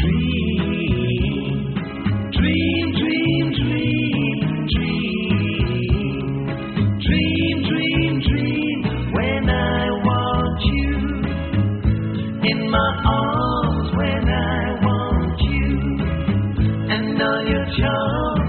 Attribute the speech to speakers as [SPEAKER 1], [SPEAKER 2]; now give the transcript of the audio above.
[SPEAKER 1] dream, dream, dream, dream, dream, dream, dream. When I want you in my arms, when I want you, and all your charms.